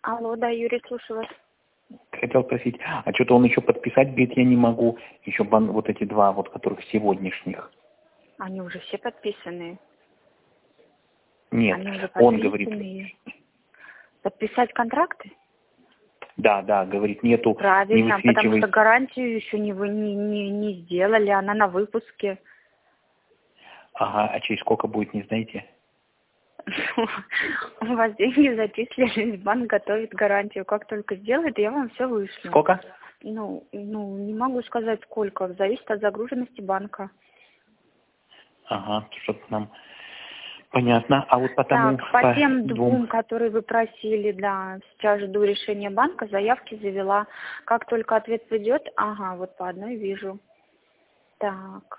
Алло, да, Юрий, слушаю вас. Хотел спросить, а что-то он еще подписать, говорит, я не могу. Еще вот эти два, вот которых сегодняшних. Они уже все подписаны. Нет, Они уже он подписаны. говорит. Подписать контракты? Да, говорит, нету, не Правильно, потому что высвечивает. гарантию еще не сделали, она на выпуске. Ага, а через сколько будет, не знаете? У вас деньги зачислились, банк готовит гарантию. Как только сделает, я вам все вышлю. Сколько? Ну, не могу сказать сколько, зависит от загруженности банка. Ага, что-то нам понятно. А вот потому Так, по тем двум, которые вы просили, да, сейчас жду решения банка, заявки завела. Как только ответ придет, ага, вот по одной вижу. Так.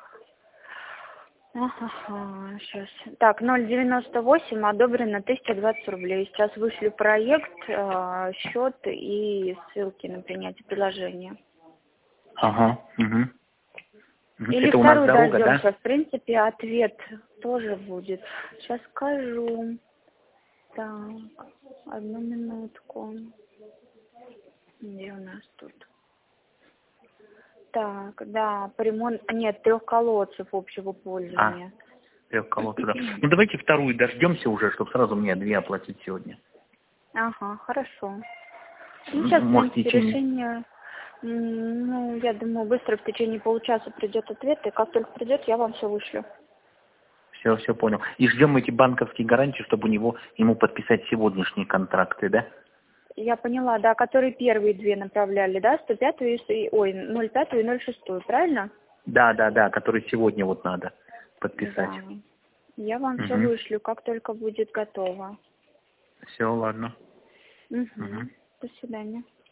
Ага, сейчас. Так, 0,98 одобрено 1020 рублей. Сейчас вышлю проект, счет и ссылки на принятие приложения. Ага, угу. Или Это у нас вторую дорога, да? дождемся. В принципе, ответ тоже будет. Сейчас скажу. Так, одну минутку. Где у нас тут? Так, да, по ремонту, нет, 3 колодцев общего пользования. Колодцы, да. Ну давайте вторую дождемся уже, чтобы сразу мне 2 оплатить сегодня. Ага, хорошо. Ну, сейчас, в Может, принципе, решение, ну, я думаю, быстро в течение получаса придет ответ, и как только придет, я вам все вышлю. Все понял. И ждем эти банковские гарантии, чтобы ему подписать сегодняшние контракты, да? Я поняла, да, которые первые две направляли, да, 105-ю и, 0,5-ю и 0,6-ю, правильно? Да, которые сегодня вот надо подписать. Да. Я вам все вышлю, как только будет готово. Все, ладно. Угу. До свидания.